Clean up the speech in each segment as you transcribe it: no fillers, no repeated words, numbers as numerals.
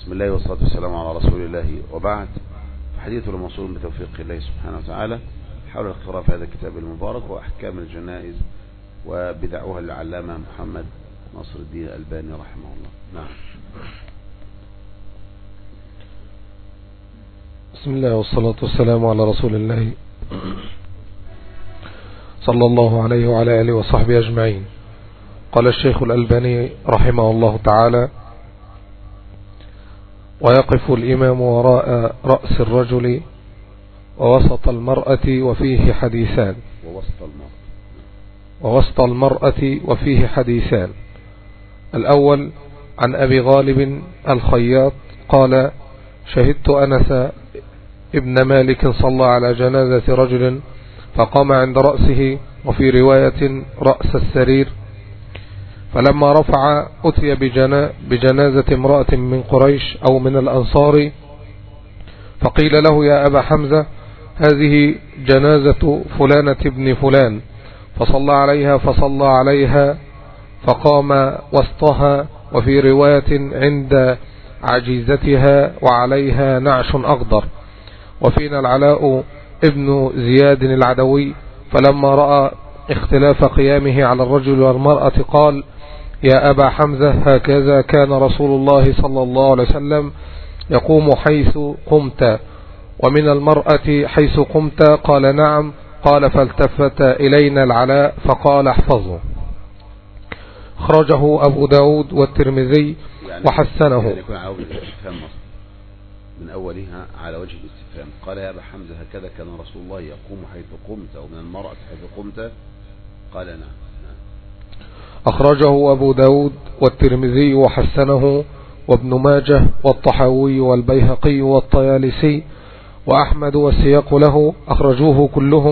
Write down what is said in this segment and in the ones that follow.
بسم الله والصلاة والسلام على رسول الله وبعد. حديث الموصول بتوفيق الله سبحانه وتعالى حول القراءة في هذا الكتاب المبارك وأحكام الجنائز وبدعوها للعلامة محمد ناصر الدين الألباني رحمه الله. نعم. بسم الله والصلاة والسلام على رسول الله صلى الله عليه وعلى آله وصحبه أجمعين. قال الشيخ الألباني رحمه الله تعالى: ويقف الإمام وراء رأس الرجل ووسط المرأة وفيه حديثان. ووسط المرأة وفيه حديثان. الأول عن أبي غالب الخياط قال: شهدت أنس ابن مالك صلى على جنازة رجل فقام عند رأسه، وفي رواية رأس السرير، فلما رفع أتي بجنازة امرأة من قريش أو من الأنصار، فقيل له: يا أبا حمزة، هذه جنازة فلانة ابن فلان، فصلى عليها فقام وسطها، وفي رواية عند عجيزتها وعليها نعش أخضر. وفينا العلاء ابن زياد العدوي، فلما رأى اختلاف قيامه على الرجل والمرأة قال: يا أبا حمزة، هكذا كان رسول الله صلى الله عليه وسلم يقوم حيث قمت، ومن المرأة حيث قمت؟ قال: نعم. قال: فالتفت إلينا العلاء فقال: احفظه. أخرجه أبو داود والترمذي وحسنه. يعني يكون على وجه الاستفهام من أولها على وجه الاستفهام. قال: يا أبا حمزة، هكذا كان رسول الله يقوم حيث قمت، ومن المرأة حيث قمت؟ قال: نعم. أخرجه أبو داود والترمذي وحسنه، وابن ماجه والطحاوي والبيهقي والطيالسي وأحمد والسياق له. أخرجوه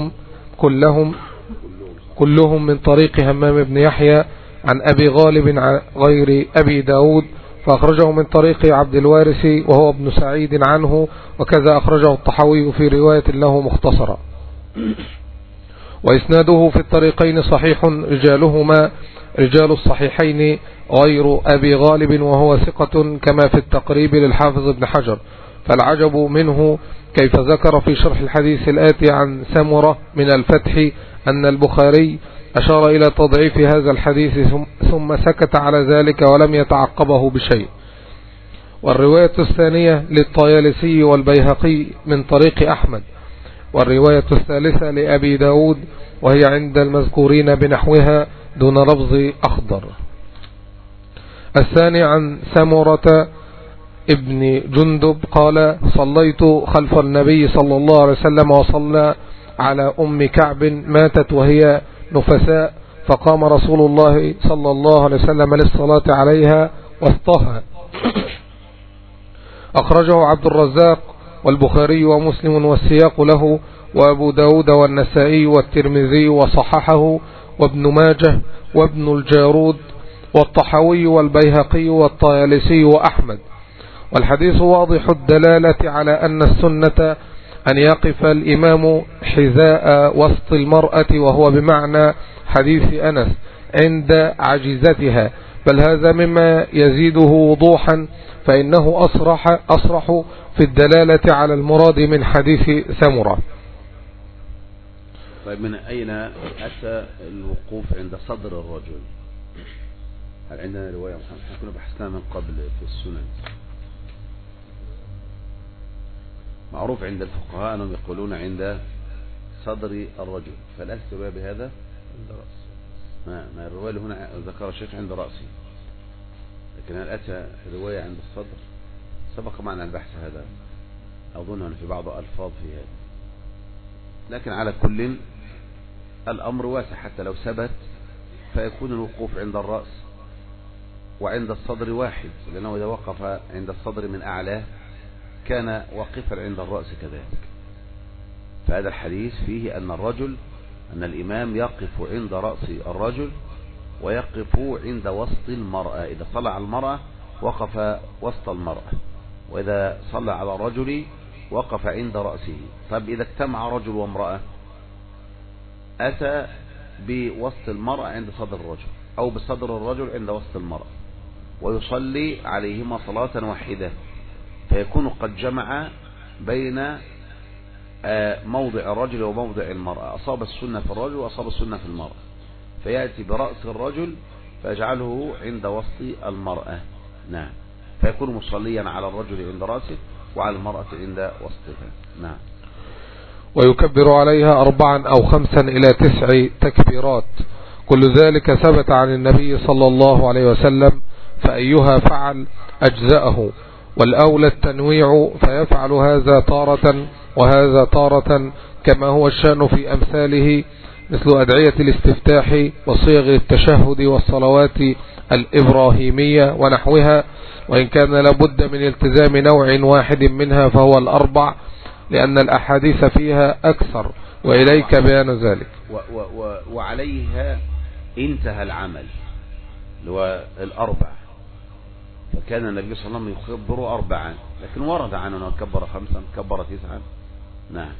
كلهم من طريق همام بن يحيى عن أبي غالب غير أبي داود، فأخرجه من طريق عبد الوارث وهو ابن سعيد عنه، وكذا أخرجه الطحاوي في رواية له مختصرة. وإسناده في الطريقين صحيح، رجالهما رجال الصحيحين غير أبي غالب وهو ثقة، كما في التقريب للحافظ ابن حجر. فالعجب منه كيف ذكر في شرح الحديث الآتي عن سمرة من الفتح أن البخاري أشار إلى تضعيف هذا الحديث ثم سكت على ذلك ولم يتعقبه بشيء. والرواية الثانية للطيالسي والبيهقي من طريق أحمد، والرواية الثالثة لأبي داود وهي عند المذكورين بنحوها دون لفظ أخضر. الثاني عن سمرة ابن جندب قال: صليت خلف النبي صلى الله عليه وسلم وصلى على أم كعب ماتت وهي نفساء، فقام رسول الله صلى الله عليه وسلم للصلاة عليها وسطها. أخرجه عبد الرزاق والبخاري ومسلم والسياق له، وأبو داود والنسائي والترمذي وصححه، وابن ماجه وابن الجارود والطحاوي والبيهقي والطيالسي وأحمد. والحديث واضح الدلالة على أن السنة أن يقف الإمام حذاء وسط المرأة، وهو بمعنى حديث أنس عند عجزتها، بل هذا مما يزيده وضوحا، فإنه أصرح في الدلالة على المراد من حديث سمرة. طيب، من أين أتى الوقوف عند صدر الرجل؟ هل عندنا رواية؟ احنا كنا بحثنا من قبل في السنن. معروف عند الفقهاء أنهم يقولون عند صدر الرجل، فالأهل رواية بهذا عند رأسه. ما الرواية اللي هنا ذكر الشيخ عند رأسه، لكن هل أتى رواية عند الصدر؟ سبق معنا البحث هذا، أظن أن في بعض ألفاظ في هذا، لكن على كل الأمر واسع. حتى لو ثبت فيكون الوقوف عند الرأس وعند الصدر واحد، لأنه إذا وقف عند الصدر من أعلاه كان واقفا عند الرأس كذلك. فهذا الحديث فيه أن الإمام يقف عند رأس الرجل ويقف عند وسط المرأة. إذا صلى على المرأة وقف وسط المرأة، وإذا صلى على الرجل وقف عند رأسه. طب إذا اجتمع رجل وامرأة أتى بوسط المرأة عند صدر الرجل، أو بصدر الرجل عند وسط المرأة، ويصلي عليهما صلاة واحدة، فيكون قد جمع بين موضع الرجل وموضع المرأة، أصاب السنة في الرجل وأصاب السنة في المرأة، فيأتي برأس الرجل فيجعله عند وسط المرأة. نعم، فيكون مصليا على الرجل عند رأسه وعلى المرأة عند وسطها. نعم. ويكبر عليها 4 أو 5 إلى 9 تكبيرات، كل ذلك ثبت عن النبي صلى الله عليه وسلم، فأيها فعل أجزأه، والأولى التنويع، فيفعل هذا تارة وهذا تارة، كما هو الشأن في أمثاله مثل أدعية الاستفتاح وصيغ التشهد والصلوات الإبراهيمية ونحوها، وإن كان لابد من التزام نوع واحد منها فهو الأربع، لأن الأحاديث فيها أكثر، وإليك بيان ذلك. وعليها انتهى العمل اللي هو الأربع، فكان النبي صلى الله عليه وسلم يكبر 4، لكن ورد عنه أنه كبر 5 كبر 9. نعم.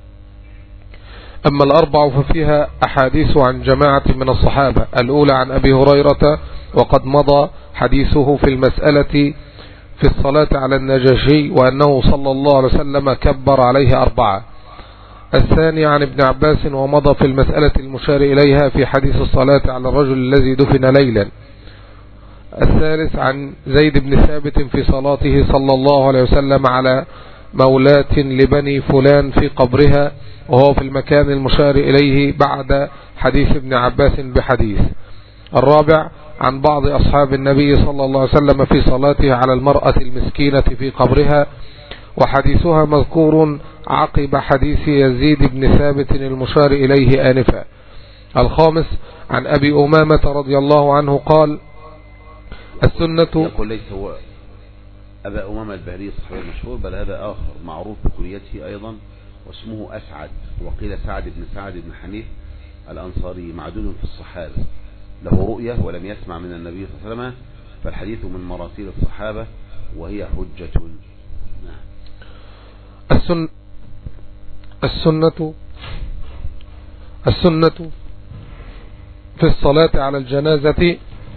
أما الأربع ففيها أحاديث عن جماعة من الصحابة، الأولى عن أبي هريرة وقد مضى حديثه في المسألة في الصلاة على النجاشي، وأنه صلى الله عليه وسلم كبر عليه 4. الثاني عن ابن عباس ومضى في المسألة المشار إليها في حديث الصلاة على الرجل الذي دفن ليلا. الثالث عن زيد بن ثابت في صلاته صلى الله عليه وسلم على مولاة لبني فلان في قبرها، وهو في المكان المشار إليه بعد حديث ابن عباس بحديث. الرابع عن بعض أصحاب النبي صلى الله عليه وسلم في صلاته على المرأة المسكينة في قبرها، وحديثها مذكور عقب حديث يزيد بن ثابت المشار إليه آنفا. الخامس عن أبي أمامة رضي الله عنه قال: السنة، يقول ليس هو أبا أمامة البهلي الصحابي المشهور، بل هذا آخر معروف بكنيته أيضا واسمه أسعد، وقيل سعد بن سعد بن حنيف الأنصاري، معدود في الصحابة، له رؤية ولم يسمع من النبي صلى الله عليه وسلم، فالحديث من مراسيل الصحابة وهي حجة. نعم. السنة في الصلاة على الجنازة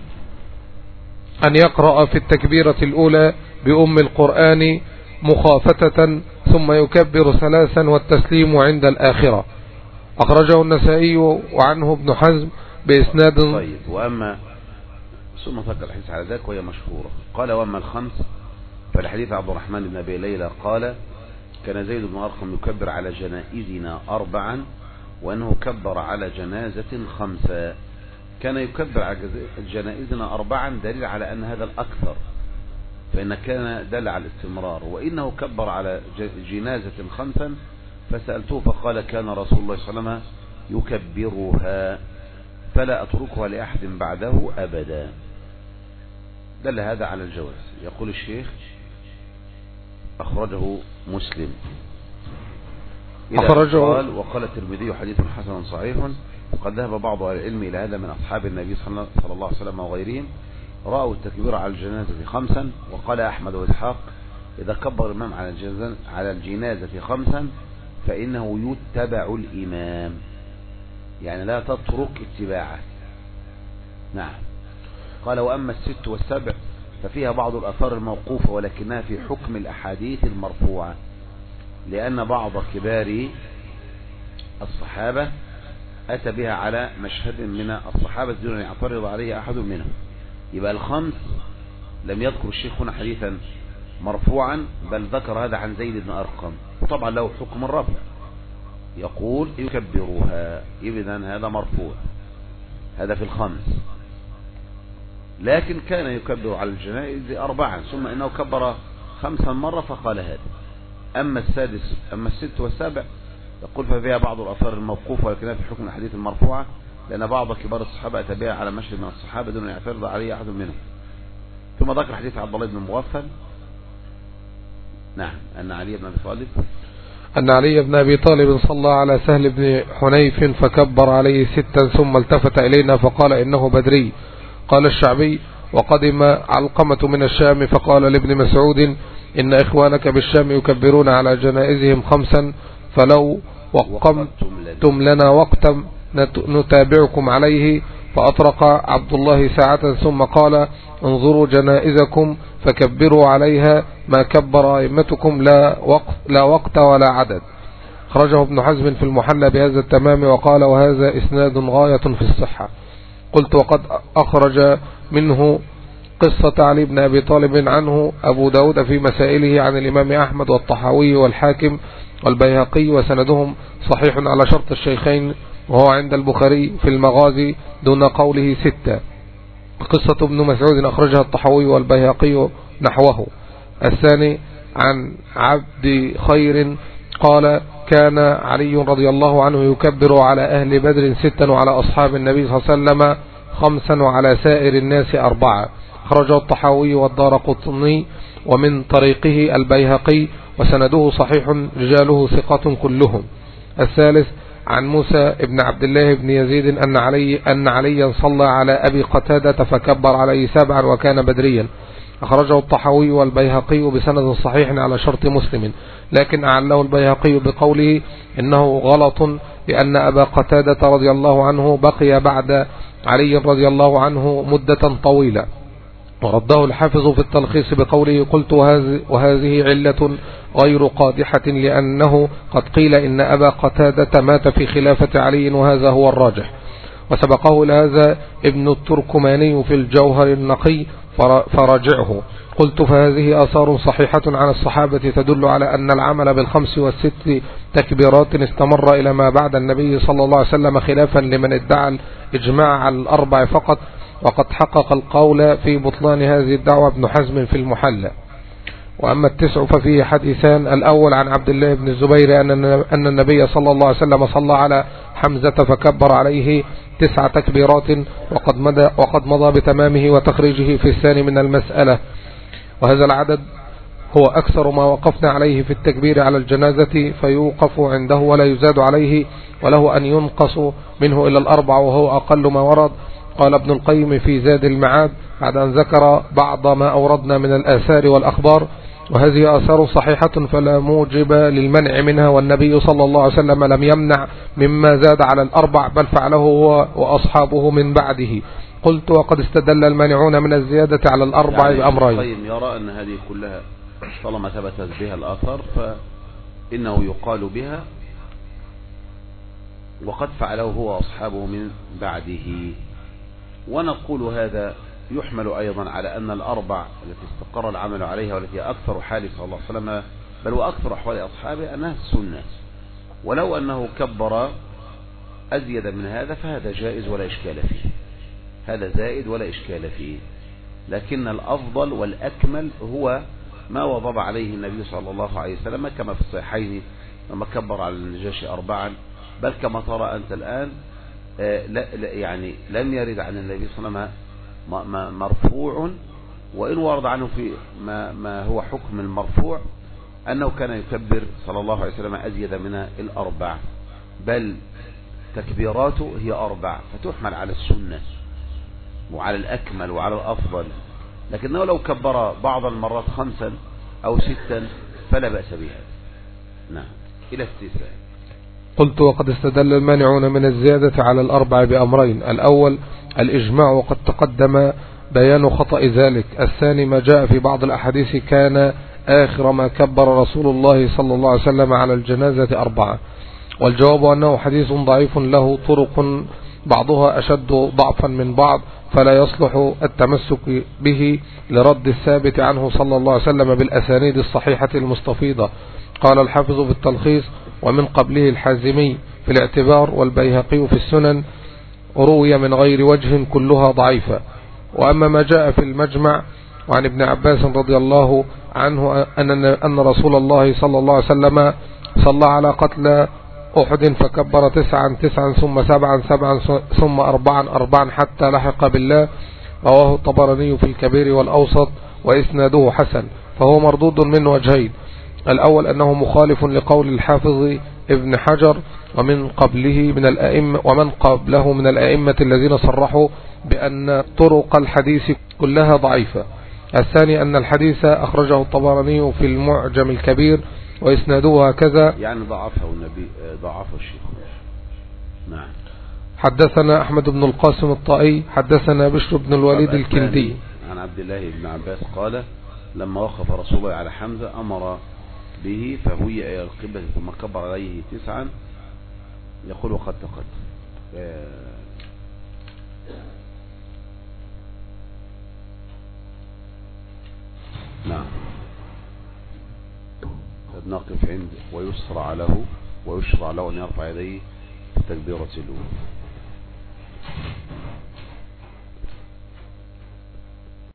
أن يقرأ في التكبيرة الأولى بأم القرآن مخافتة، ثم يكبر 3 والتسليم عند الآخرة. أخرجه النسائي وعنه ابن حزم بإسناد. طيب. وأما ثم ذكر الحديث على ذلك وهي مشهورة. قال: وأما الخمس فالحديث عبد الرحمن بن أبي ليلى قال: كان زيد بن أرقم يكبر على جنائزنا 4، وأنه كبر على جنازة 5. كان يكبر على جنائزنا 4 دليل على أن هذا الأكثر، فإن كان دل على الاستمرار، وإنه كبر على جنازة 5 فسألته فقال: كان رسول الله صلى الله عليه وسلم يكبرها فلا أتركها لأحد بعده أبدا. دل هذا على الجواز. يقول الشيخ: أخرجه مسلم. قال: وقال الترمذي حديث حسن صحيح، وقد ذهب بعض أهل العلم إلى هذا من أصحاب النبي صلى الله عليه وسلم وغيرهم، رأوا التكبير على الجنازة 5. وقال أحمد وإسحاق: إذا كبر الإمام على الجنازة 5 فإنه يتبع الإمام، يعني لا تترك اتباعه. نعم. قال: وأما 6 و7 ففيها بعض الآثار الموقوفة، ولكنها في حكم الأحاديث المرفوعة، لأن بعض كبار الصحابة أتى بها على مشهد من الصحابة دون أن يعترض عليه أحد منهم. يبقى 5 لم يذكر الشيخ هنا حديثا مرفوعا، بل ذكر هذا عن زيد بن أرقم، وطبعا له حكم الرفع، يقول: يكبرها، إذن هذا مرفوع، هذا في 5. لكن كان يكبر على الجنائز 4، ثم إنه كبر 5 مرة فقال هذا. أما 6 و7 يقول ففيها بعض الآثار الموقوفة، ولكنها في حكم الحديث المرفوعة، لأن بعض كبار الصحابة أتى بها على مشهد من الصحابة دون أن يعترض عليه أحد منهم. ثم ذكر حديث عبد الله بن مغفل، نعم، أن علي بن أبي طالب صلى على سهل بن حنيف فكبر عليه 6، ثم التفت إلينا فقال: إنه بدري. قال الشعبي: وقدم علقمة من الشام فقال لابن مسعود: إن إخوانك بالشام يكبرون على جنائزهم 5، فلو وقمتم لنا وقتا نتابعكم عليه. فأطرق عبد الله ساعة ثم قال انظروا جنائزكم فكبروا عليها ما كبر أئمتكم لا وقت ولا عدد. خرجه ابن حزم في المحلى بهذا التمام وقال وهذا إسناد غاية في الصحة. قلت وقد أخرج منه قصة علي بن أبي طالب عنه أبو داود في مسائله عن الإمام أحمد والطحاوي والحاكم والبيهقي وسندهم صحيح على شرط الشيخين وهو عند البخاري في المغازي دون قوله 6. قصة ابن مسعود أخرجها الطحاوي والبيهقي نحوه. الثاني عن عبد خير قال كان علي رضي الله عنه يكبر على أهل بدر 6 وعلى أصحاب النبي صلى الله عليه وسلم 5 وعلى سائر الناس 4. خرجه الطحاوي والدارقطني ومن طريقه البيهقي وسنده صحيح رجاله ثقة كلهم. الثالث عن موسى ابن عبد الله بن يزيد أن عليا صلى على أبي قتادة فكبر عليه 7 وكان بدريا. أخرجه الطحاوي والبيهقي بسند صحيح على شرط مسلم، لكن أعله البيهقي بقوله إنه غلط لأن أبا قتادة رضي الله عنه بقي بعد علي رضي الله عنه مدة طويلة. ورده الحافظ في التلخيص بقوله قلت وهذه علة غير قادحة لأنه قد قيل إن أبا قتادة مات في خلافة علي وهذا هو الراجح. وسبقه لهذا ابن التركماني في الجوهر النقي فرجعه. قلت فهذه آثار صحيحة عن الصحابة تدل على أن العمل بال5 وال6 تكبيرات استمر إلى ما بعد النبي صلى الله عليه وسلم خلافا لمن ادعى الإجماع على 4 فقط، وقد حقق القول في بطلان هذه الدعوة ابن حزم في المحلى. وأما 9 ففيه حديثان. الأول عن عبد الله بن الزبير أن النبي صلى الله عليه وسلم صلى على حمزة فكبر عليه 9 تكبيرات وقد مضى بتمامه وتخريجه في الثاني من المسألة، وهذا العدد هو أكثر ما وقفنا عليه في التكبير على الجنازة فيوقف عنده ولا يزاد عليه، وله أن ينقص منه إلى 4 وهو أقل ما ورد. قال ابن القيم في زاد المعاد بعد أن ذكر بعض ما أوردنا من الآثار والأخبار وهذه آثار صحيحة فلا موجب للمنع منها، والنبي صلى الله عليه وسلم لم يمنع مما زاد على 4 بل فعله هو وأصحابه من بعده. قلت وقد استدل المانعون من الزيادة على 4 بأمرين. طيب يرى أن هذه كلها طالما ثبتت بها الآثار فإنه يقال بها وقد فعله هو وأصحابه من بعده. ونقول هذا يحمل أيضا على أن 4 التي استقر العمل عليها والتي أكثر حال صلى الله عليه وسلم بل وأكثر أحوال أصحابه أنها السنة، ولو أنه كبر أزيد من هذا فهذا جائز ولا إشكال فيه، هذا زائد ولا إشكال فيه، لكن الأفضل والأكمل هو ما وضب عليه النبي صلى الله عليه وسلم كما في الصحيحين لما كبر على النجاشي 4 بل كما ترى أنت الآن يعني لم يرد عن النبي صلى الله عليه وسلم مرفوع، وإن ورد عنه في ما هو حكم المرفوع أنه كان يكبر صلى الله عليه وسلم أزيد من 4 بل تكبيراته هي 4 فتحمل على السنة وعلى الأكمل وعلى الأفضل، لكنه لو كبر بعض المرات 5 أو 6 فلا بأس بها. نعم إلى استثناء. قلت وقد استدل المانعون من الزيادة على 4 بأمرين. الأول الإجماع وقد تقدم بيان خطأ ذلك. الثاني ما جاء في بعض الأحاديث كان آخر ما كبر رسول الله صلى الله عليه وسلم على الجنازة 4. والجواب أنه حديث ضعيف له طرق بعضها أشد ضعفا من بعض فلا يصلح التمسك به لرد الثابت عنه صلى الله عليه وسلم بالأسانيد الصحيحة المستفيضة. قال الحافظ في التلخيص ومن قبله الحازمي في الاعتبار والبيهقي في السنن روي من غير وجه كلها ضعيفة. وأما ما جاء في المجمع وعن ابن عباس رضي الله عنه أن رسول الله صلى الله عليه وسلم صلى على قتلى أحد فكبر 9 ثم 7 ثم 4 حتى لحق بالله، رواه الطبراني في الكبير والأوسط وإسناده حسن، فهو مردود من وجهين. الأول أنه مخالف لقول الحافظ ابن حجر ومن قبله من الأئمة الذين صرحوا بأن طرق الحديث كلها ضعيفة. الثاني أن الحديث أخرجه الطبراني في المعجم الكبير وإسناده هكذا، يعني ضعفه النبي ضعفه الشيخ. نعم. حدثنا أحمد بن القاسم الطائي حدثنا بشر بن الوليد الكندي عن عبد الله بن عباس قال لما وقف رسول الله على حمزة أمر به فهوي إلى القبلة ثم كبر عليه 9 يقول وقد تقدم. نعم نقف عند ويسرع له أن يرفع يديه في التكبيرة الأولى.